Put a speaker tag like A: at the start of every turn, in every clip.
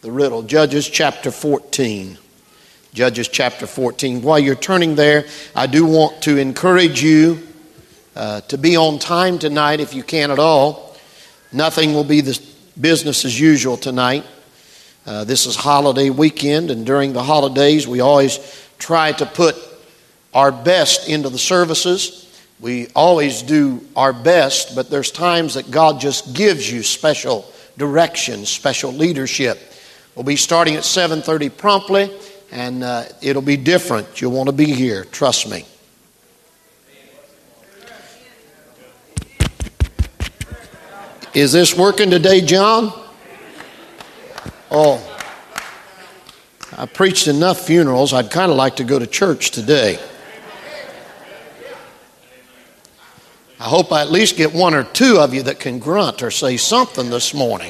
A: the riddle. Judges chapter 14. Judges chapter 14. While you're turning there, I do want to encourage you to be on time tonight if you can at all. Nothing will be the business as usual tonight. This is holiday weekend, and during the holidays we always try to put our best into the services. We always do our best, but there's times that God just gives you special direction, special leadership. We'll be starting at 7:30 promptly, and it'll be different. You'll want to be here, trust me. Is this working today, John? Oh, I preached enough funerals. I'd kind of like to go to church today. I hope I at least get one or two of you that can grunt or say something this morning.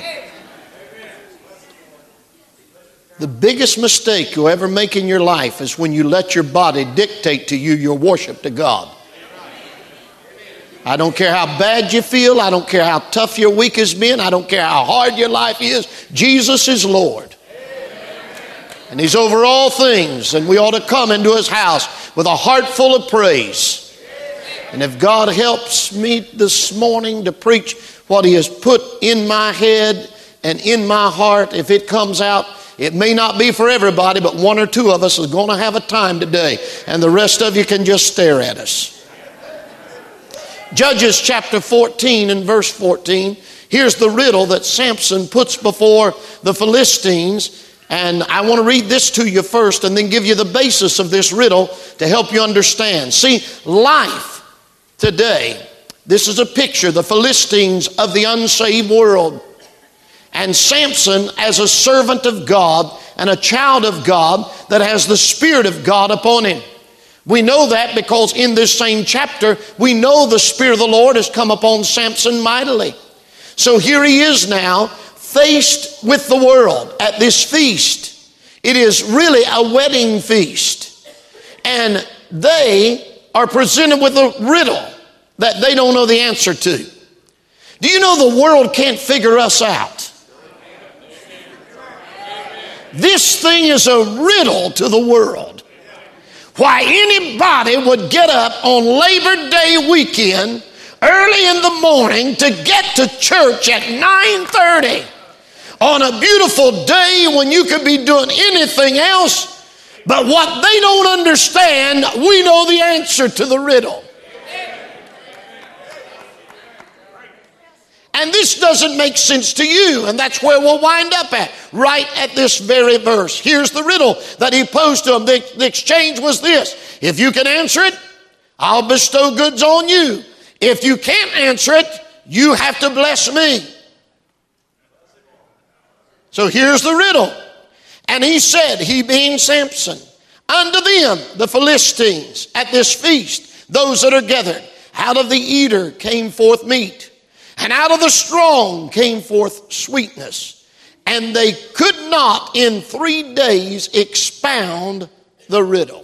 A: The biggest mistake you'll ever make in your life is when you let your body dictate to you your worship to God. I don't care how bad you feel. I don't care how tough your week has been. I don't care how hard your life is. Jesus is Lord. And He's over all things. And we ought to come into His house with a heart full of praise. And if God helps me this morning to preach what He has put in my head and in my heart, if it comes out, it may not be for everybody, but one or two of us is going to have a time today. And the rest of you can just stare at us. Judges chapter 14 and verse 14. Here's the riddle that Samson puts before the Philistines. And I want to read this to you first and then give you the basis of this riddle to help you understand. See, life today, this is a picture, the Philistines of the unsaved world. And Samson as a servant of God and a child of God that has the Spirit of God upon him. We know that because in this same chapter, we know the Spirit of the Lord has come upon Samson mightily. So here he is now, faced with the world at this feast. It is really a wedding feast. And they are presented with a riddle that they don't know the answer to. Do you know the world can't figure us out? This thing is a riddle to the world. Why anybody would get up on Labor Day weekend early in the morning to get to church at 9:30 on a beautiful day when you could be doing anything else. But what they don't understand, we know the answer to the riddle. And this doesn't make sense to you, and that's where we'll wind up at, right at this very verse. Here's the riddle that he posed to them. The exchange was this: if you can answer it, I'll bestow goods on you. If you can't answer it, you have to bless me. So here's the riddle. And he said, he being Samson, unto them, the Philistines, at this feast, those that are gathered, out of the eater came forth meat, and out of the strong came forth sweetness. And they could not in 3 days expound the riddle.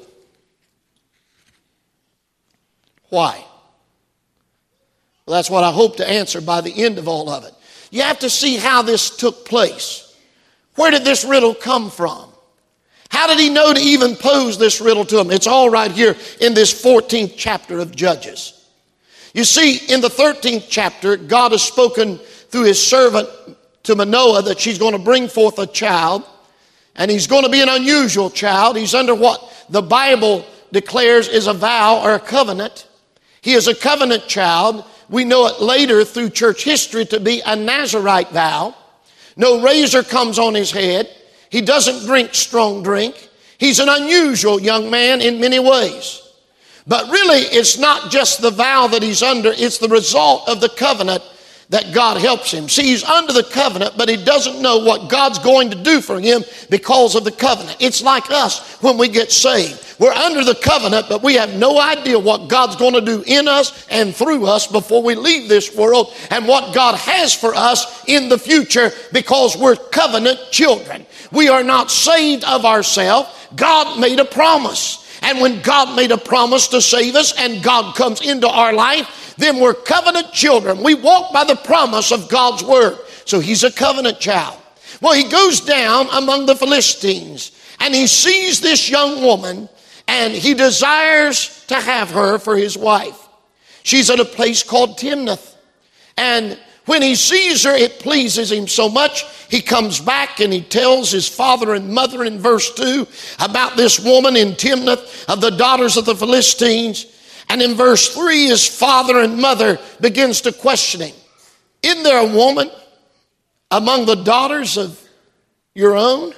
A: Why? Well, that's what I hope to answer by the end of all of it. You have to see how this took place. Where did this riddle come from? How did he know to even pose this riddle to him? It's all right here in this 14th chapter of Judges. You see, in the 13th chapter, God has spoken through His servant to Manoah that she's going to bring forth a child, and he's going to be an unusual child. He's under what the Bible declares is a vow or a covenant. He is a covenant child. We know it later through church history to be a Nazirite vow. No razor comes on his head. He doesn't drink strong drink. He's an unusual young man in many ways. But really, it's not just the vow that he's under, it's the result of the covenant that God helps him. See, he's under the covenant, but he doesn't know what God's going to do for him because of the covenant. It's like us when we get saved. We're under the covenant, but we have no idea what God's going to do in us and through us before we leave this world, and what God has for us in the future, because we're covenant children. We are not saved of ourselves. God made a promise. And when God made a promise to save us and God comes into our life, then we're covenant children. We walk by the promise of God's word. So he's a covenant child. Well, he goes down among the Philistines and he sees this young woman and he desires to have her for his wife. She's at a place called Timnath. And when he sees her, it pleases him so much, he comes back and he tells his father and mother in verse 2 about this woman in Timnath of the daughters of the Philistines. And in verse 3, his father and mother begins to question him. Isn't there a woman among the daughters of your own?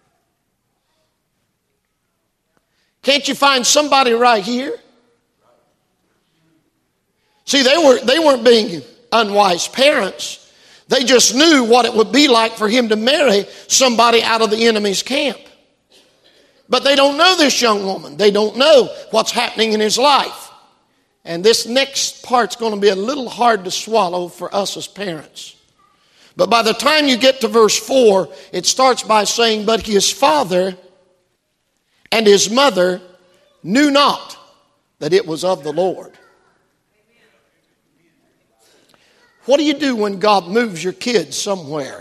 A: Can't you find somebody right here? See, they weren't being unwise parents. They just knew what it would be like for him to marry somebody out of the enemy's camp. But they don't know this young woman. They don't know what's happening in his life. And this next part's going to be a little hard to swallow for us as parents. But by the time you get to verse 4, it starts by saying, but his father and his mother knew not that it was of the Lord. What do you do when God moves your kids somewhere?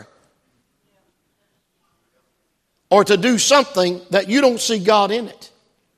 A: Or to do something that you don't see God in it?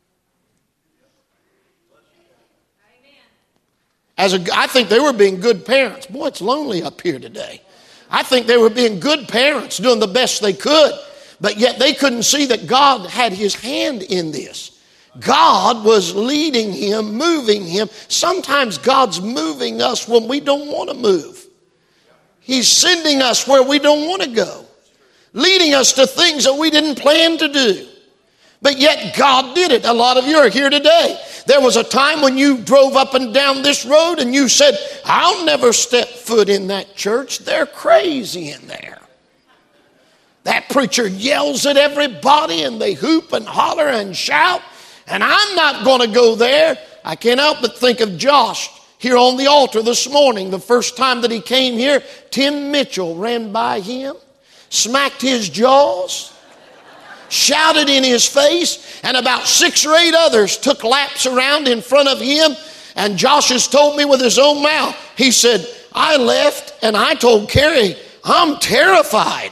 A: I think they were being good parents. Boy, it's lonely up here today. I think they were being good parents, doing the best they could. But yet they couldn't see that God had his hand in this. God was leading him, moving him. Sometimes God's moving us when we don't want to move. He's sending us where we don't want to go. Leading us to things that we didn't plan to do. But yet God did it. A lot of you are here today. There was a time when you drove up and down this road and you said, I'll never step foot in that church. They're crazy in there. That preacher yells at everybody and they hoop and holler and shout. And I'm not going to go there. I can't help but think of Josh here on the altar this morning. The first time that he came here, Tim Mitchell ran by him, smacked his jaws, shouted in his face, and about 6 or 8 others took laps around in front of him. And Josh has told me with his own mouth, he said, I left and I told Carrie, I'm terrified.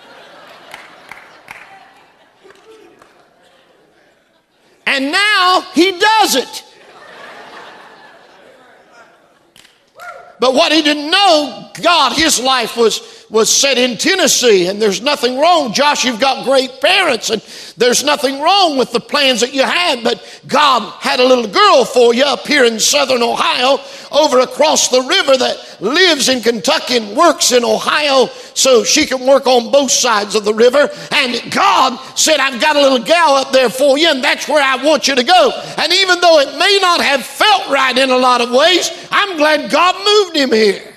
A: And now he does it. But what he didn't know, God, his life was set in Tennessee, and there's nothing wrong. Josh, you've got great parents, and there's nothing wrong with the plans that you had, but God had a little girl for you up here in southern Ohio, over across the river, that lives in Kentucky and works in Ohio, so she can work on both sides of the river. And God said, I've got a little gal up there for you, and that's where I want you to go. And even though it may not have felt right in a lot of ways, I'm glad God moved him here.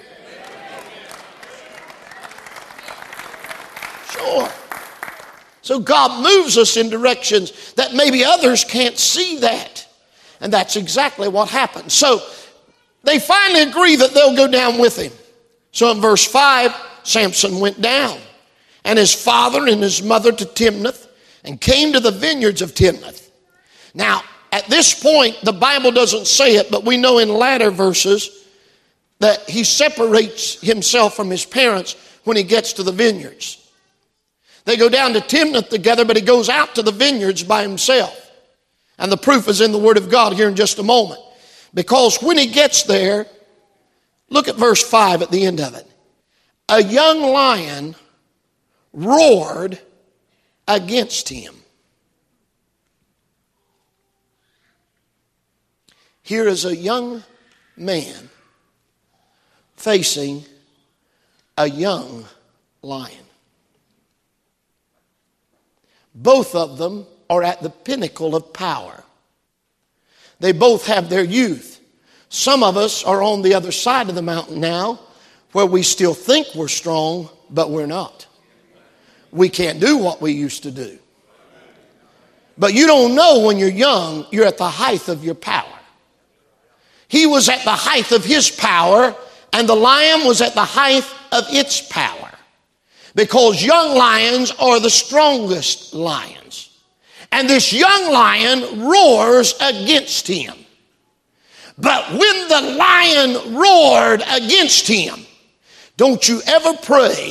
A: Sure. So God moves us in directions that maybe others can't see that. And that's exactly what happened. So they finally agree that they'll go down with him. So in verse 5, Samson went down, and his father and his mother to Timnath, and came to the vineyards of Timnath. Now, at this point, the Bible doesn't say it, but we know in latter verses that he separates himself from his parents when he gets to the vineyards. They go down to Timnath together, but he goes out to the vineyards by himself. And the proof is in the Word of God here in just a moment. Because when he gets there, look at verse 5 at the end of it. A young lion roared against him. Here is a young man facing a young lion. Both of them are at the pinnacle of power. They both have their youth. Some of us are on the other side of the mountain now, where we still think we're strong, but we're not. We can't do what we used to do. But you don't know when you're young, you're at the height of your power. He was at the height of his power, and the lion was at the height of its power. Because young lions are the strongest lions. And this young lion roars against him. But when the lion roared against him, don't you ever pray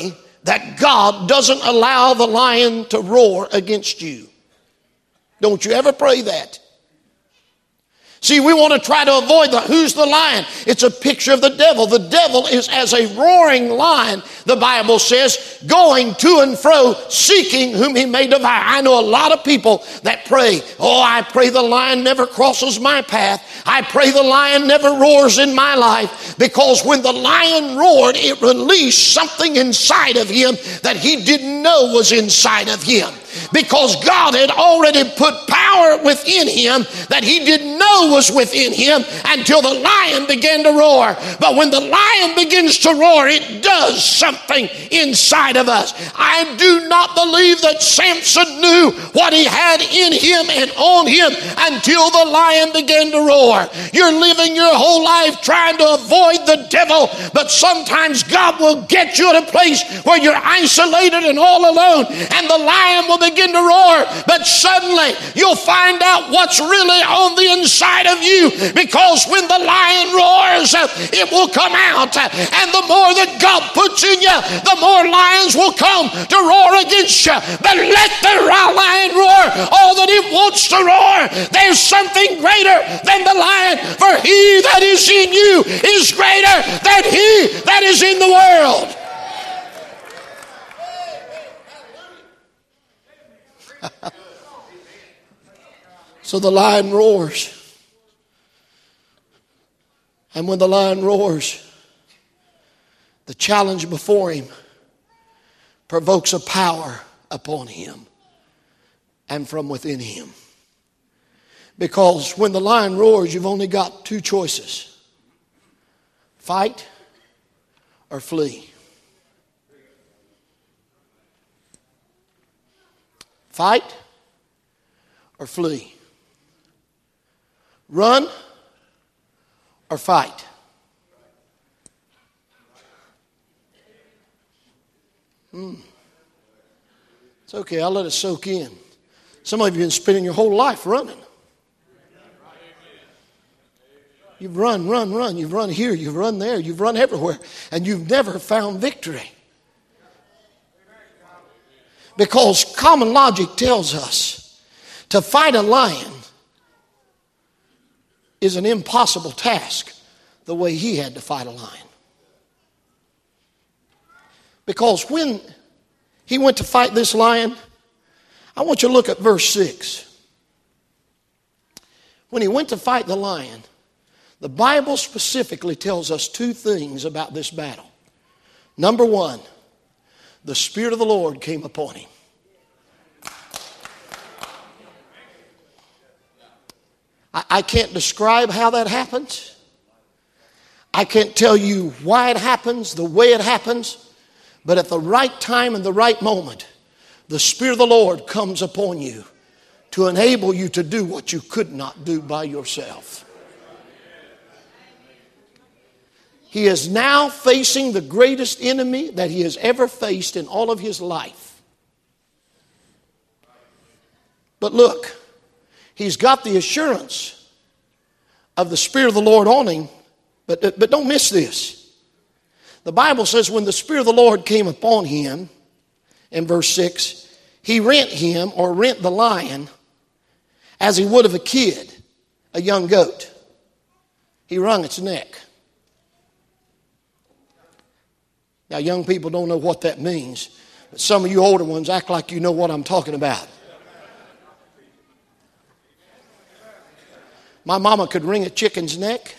A: that God doesn't allow the lion to roar against you. Don't you ever pray that. See, we want to try to avoid who's the lion? It's a picture of the devil. The devil is as a roaring lion, the Bible says, going to and fro, seeking whom he may devour. I know a lot of people that pray, oh, I pray the lion never crosses my path. I pray the lion never roars in my life. Because when the lion roared, it released something inside of him that he didn't know was inside of him. Because God had already put power within him that he didn't know was within him until the lion began to roar. But when the lion begins to roar, it does something inside of us. I do not believe that Samson knew what he had in him and on him until the lion began to roar. You're living your whole life trying to avoid the devil, but sometimes God will get you at a place where you're isolated and all alone, and the lion will begin to roar, but suddenly you'll find out what's really on the inside of you, because when the lion roars, it will come out, and the more that God puts in you, the more lions will come to roar against you. But let the lion roar all that it wants to roar. There's something greater than the lion, for he that is in you is greater than he that is in the world. So the lion roars. And when the lion roars, the challenge before him provokes a power upon him and from within him. Because when the lion roars, you've only got two choices: fight or flee. Fight or flee. Run or fight. It's okay, I'll let it soak in. Some of you have been spending your whole life running. You've run. You've run here, you've run there, you've run everywhere, and you've never found victory. Because common logic tells us to fight a lion is an impossible task the way he had to fight a lion. Because when he went to fight this lion, I want you to look at verse 6. When he went to fight the lion, the Bible specifically tells us two things about this battle. Number one, the Spirit of the Lord came upon him. I can't describe how that happens. I can't tell you why it happens, the way it happens. But at the right time and the right moment, the Spirit of the Lord comes upon you to enable you to do what you could not do by yourself. He is now facing the greatest enemy that he has ever faced in all of his life. But look, he's got the assurance of the Spirit of the Lord on him, but don't miss this. The Bible says when the Spirit of the Lord came upon him, in verse 6, he rent him, or rent the lion, as he would of a kid, a young goat. He wrung its neck. Now, young people don't know what that means, but some of you older ones act like you know what I'm talking about. My mama could wring a chicken's neck.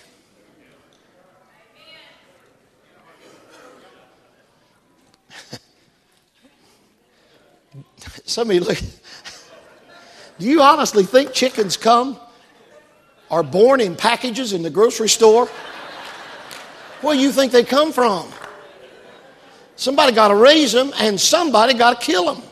A: Some of you look. Do you honestly think chickens are born in packages in the grocery store? Where do you think they come from? Somebody got to raise them, and somebody got to kill them.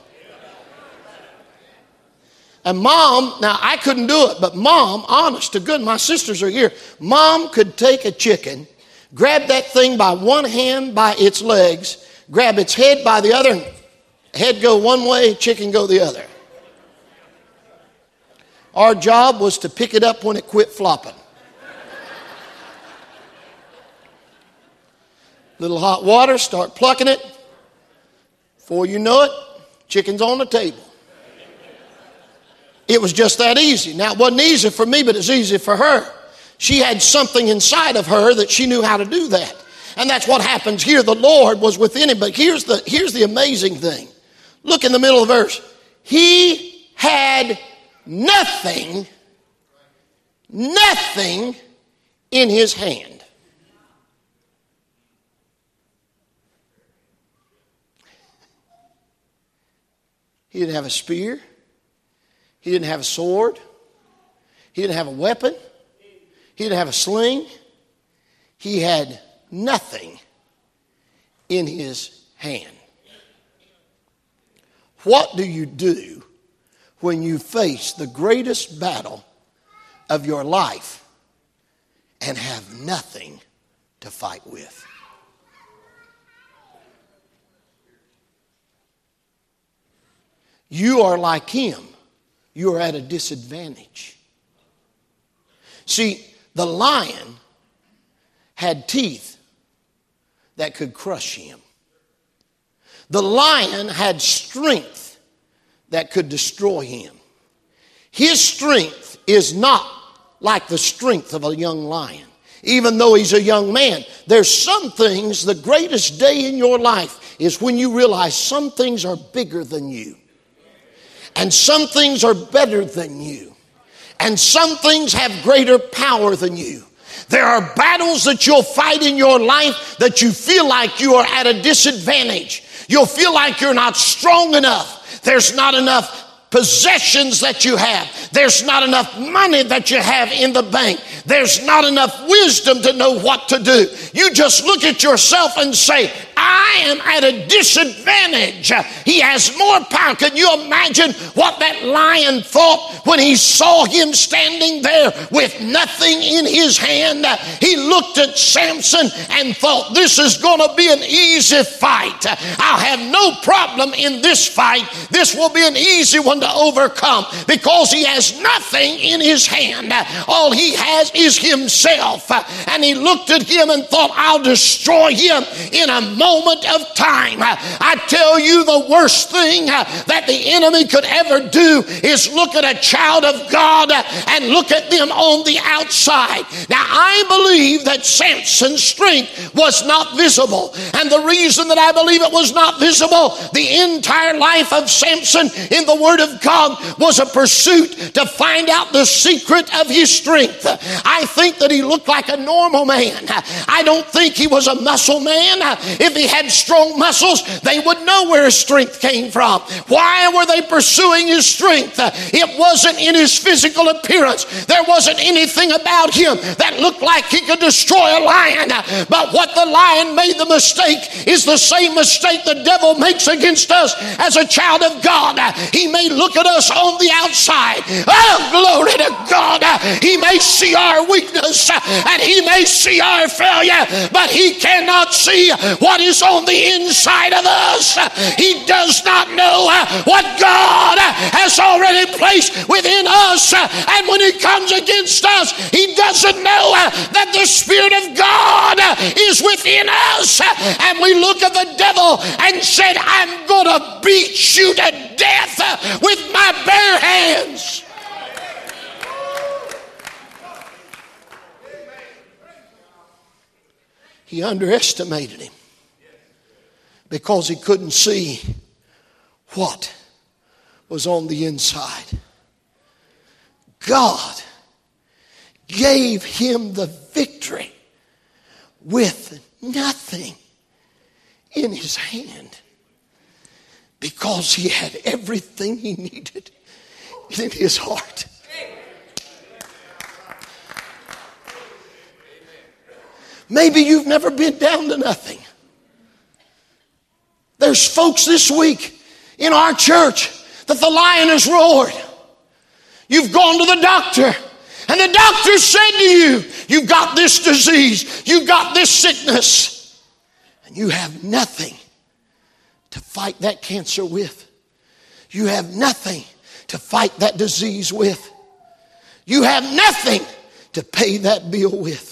A: And Mom, now I couldn't do it, but Mom, honest to goodness, my sisters are here. Mom could take a chicken, grab that thing by one hand by its legs, grab its head by the other, head go one way, chicken go the other. Our job was to pick it up when it quit flopping. Little hot water, start plucking it. Before you know it, chicken's on the table. It was just that easy. Now, it wasn't easy for me, but it's easy for her. She had something inside of her that she knew how to do that. And that's what happens here. The Lord was within him. But here's the amazing thing. Look in the middle of the verse. He had nothing in his hand. He didn't have a spear. He didn't have a sword. He didn't have a weapon. He didn't have a sling. He had nothing in his hand. What do you do when you face the greatest battle of your life and have nothing to fight with? You are like him. You are at a disadvantage. See, the lion had teeth that could crush him. The lion had strength that could destroy him. His strength is not like the strength of a young lion. Even though he's a young man, there's some things, the greatest day in your life is when you realize some things are bigger than you. And some things are better than you. And some things have greater power than you. There are battles that you'll fight in your life that you feel like you are at a disadvantage. You'll feel like you're not strong enough. There's not enough possessions that you have. There's not enough money that you have in the bank. There's not enough wisdom to know what to do. You just look at yourself and say, I am at a disadvantage. He has more power. Can you imagine what that lion thought when he saw him standing there with nothing in his hand? He looked at Samson and thought, this is going to be an easy fight. I'll have no problem in this fight. This will be an easy one to overcome because he has nothing in his hand. All he has is himself. And he looked at him and thought, I'll destroy him in a moment of time. I tell you, the worst thing that the enemy could ever do is look at a child of God and look at them on the outside. Now, I believe that Samson's strength was not visible. And the reason that I believe it was not visible, the entire life of Samson in the Word of God was a pursuit to find out the secret of his strength. I think that he looked like a normal man. I don't think he was a muscle man. If he had strong muscles, they would know where his strength came from. Why were they pursuing his strength? It wasn't in his physical appearance. There wasn't anything about him that looked like he could destroy a lion. But what the lion made the mistake is the same mistake the devil makes against us as a child of God. He may look at us on the outside. Oh, glory to God. He may see our weakness and he may see our failure, but he cannot see what is on the inside of us. He does not know what God has already placed within us. And when he comes against us, he doesn't know that the Spirit of God is within us. And we look at the devil and said, I'm going to beat you to death with my bare hands. He underestimated him because he couldn't see what was on the inside. God gave him the victory with nothing in his hand because he had everything he needed in his heart. Maybe you've never been down to nothing. There's folks this week in our church that the lion has roared. You've gone to the doctor and the doctor said to you, you've got this disease, you've got this sickness, and you have nothing to fight that cancer with. You have nothing to fight that disease with. You have nothing to pay that bill with.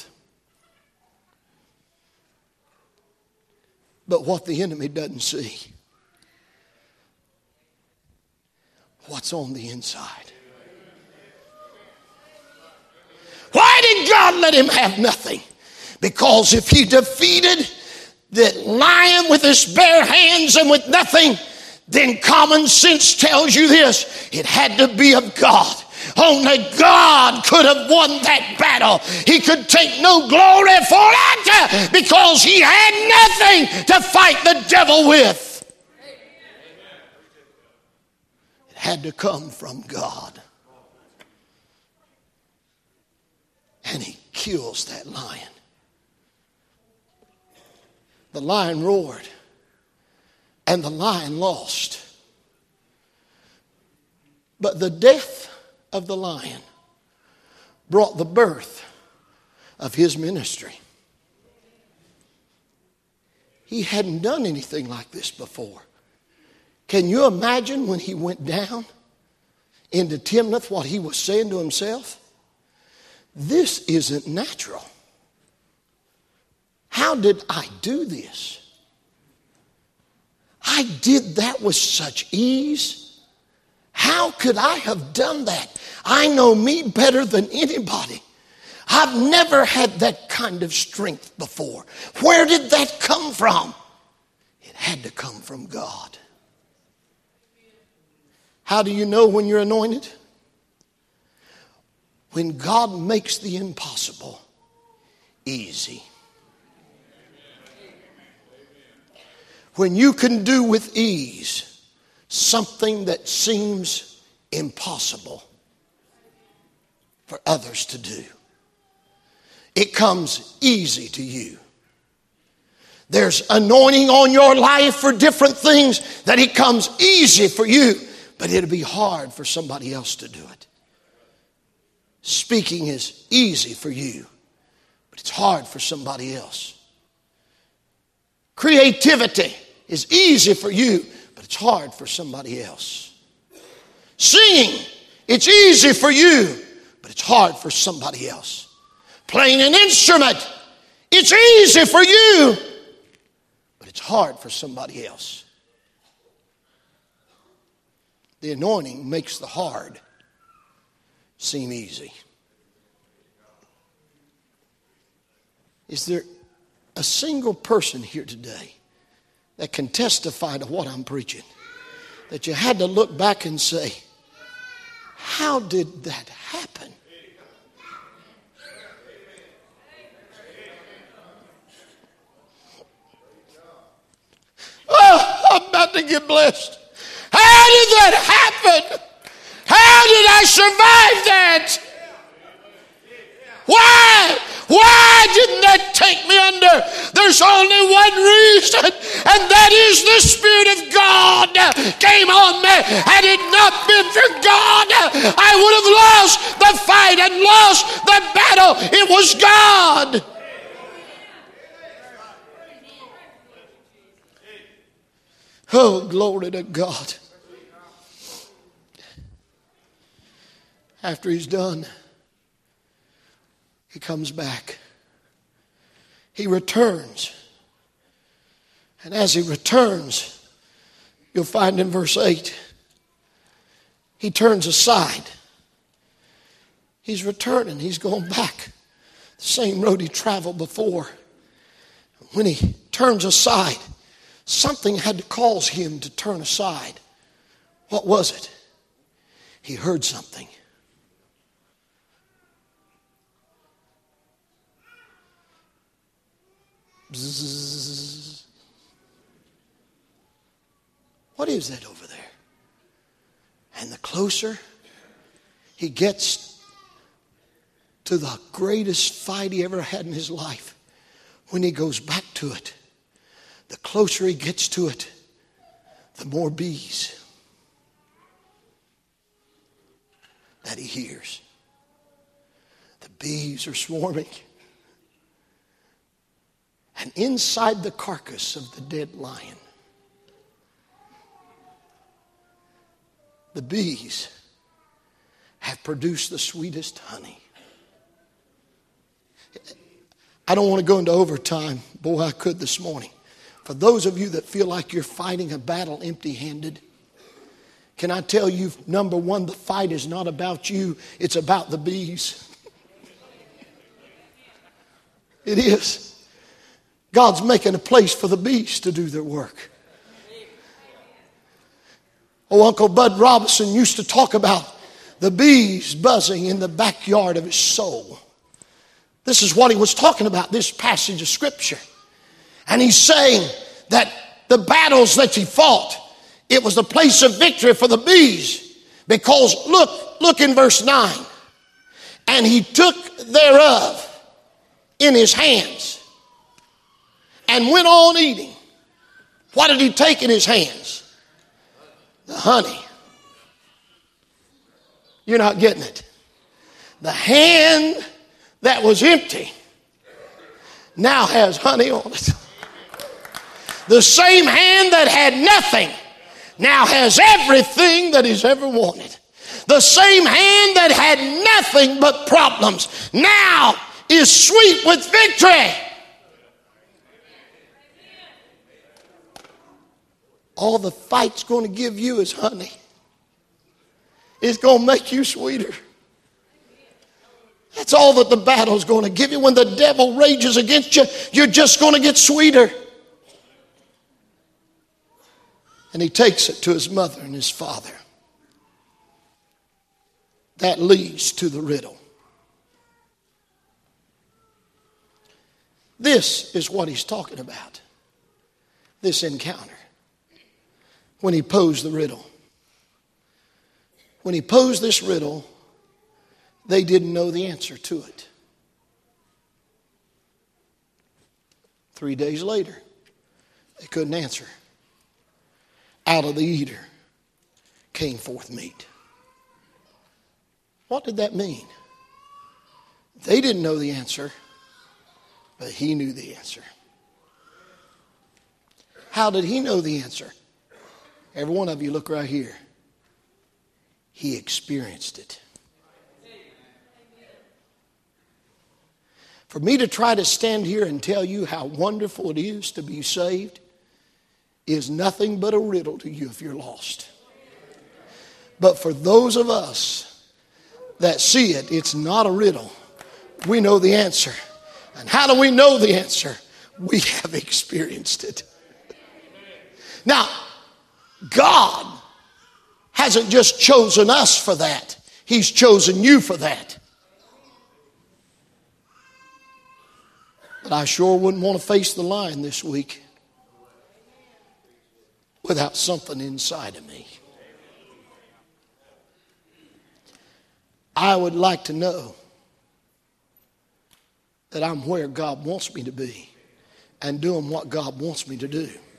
A: But what the enemy doesn't see what's on the inside. Why did God let him have nothing? Because if he defeated the lion with his bare hands and with nothing, then common sense tells you this: it had to be of God. Only God could have won that battle. He could take no glory for it because he had nothing to fight the devil with. It had to come from God. And he kills that lion. The lion roared, and the lion lost. But the death of the lion brought the birth of his ministry. He hadn't done anything like this before. Can you imagine when he went down into Timnath what he was saying to himself? This isn't natural. How did I do this? I did that with such ease. How could I have done that? I know me better than anybody. I've never had that kind of strength before. Where did that come from? It had to come from God. How do you know when you're anointed? When God makes the impossible easy. When you can do with ease something that seems impossible for others to do. It comes easy to you. There's anointing on your life for different things that it comes easy for you, but it'll be hard for somebody else to do it. Speaking is easy for you, but it's hard for somebody else. Creativity is easy for you, but it's hard for somebody else. Singing, it's easy for you, but it's hard for somebody else. Playing an instrument, it's easy for you, but it's hard for somebody else. The anointing makes the hard seem easy. Is there a single person here today that can testify to what I'm preaching, that you had to look back and say, how did that happen? Oh, I'm about to get blessed. How did that happen? How did I survive that? Why? Why didn't that take me under? There's only one reason, and that is the Spirit of God came on me. Had it not been for God, I would have lost the fight and lost the battle. It was God. Oh, glory to God. After he's done, he comes back. He returns. And as he returns, you'll find in verse 8, he turns aside. He's returning. He's going back the same road he traveled before. When he turns aside, something had to cause him to turn aside. What was it? He heard something. Bzzz. What is that over there? And the closer he gets to the greatest fight he ever had in his life, when he goes back to it, the closer he gets to it, the more bees that he hears. The bees are swarming. And inside the carcass of the dead lion, the bees have produced the sweetest honey. I don't want to go into overtime. Boy, I could this morning. For those of you that feel like you're fighting a battle empty-handed, Can I tell you, number one, the fight is not about you, it's about the bees. It is. God's making a place for the bees to do their work. Oh, Uncle Bud Robinson used to talk about the bees buzzing in the backyard of his soul. This is what he was talking about, this passage of Scripture. And he's saying that the battles that he fought, it was the place of victory for the bees. Because look in verse 9. And he took thereof in his hands and went on eating. What did he take in his hands? The honey. You're not getting it. The hand that was empty now has honey on it. The same hand that had nothing now has everything that he's ever wanted. The same hand that had nothing but problems now is sweet with victory. All the fight's going to give you is honey. It's going to make you sweeter. That's all that the battle's going to give you. When the devil rages against you, you're just going to get sweeter. And he takes it to his mother and his father. That leads to the riddle. This is what he's talking about. This encounter. When he posed the riddle. When he posed this riddle, they didn't know the answer to it. 3 days later, they couldn't answer. Out of the eater came forth meat. What did that mean? They didn't know the answer, but he knew the answer. How did he know the answer? Every one of you look right here. He experienced it. For me to try to stand here and tell you how wonderful it is to be saved is nothing but a riddle to you if you're lost. But for those of us that see it, it's not a riddle. We know the answer. And how do we know the answer? We have experienced it. Now, God hasn't just chosen us for that. He's chosen you for that. But I sure wouldn't want to face the lion this week without something inside of me. I would like to know that I'm where God wants me to be and doing what God wants me to do.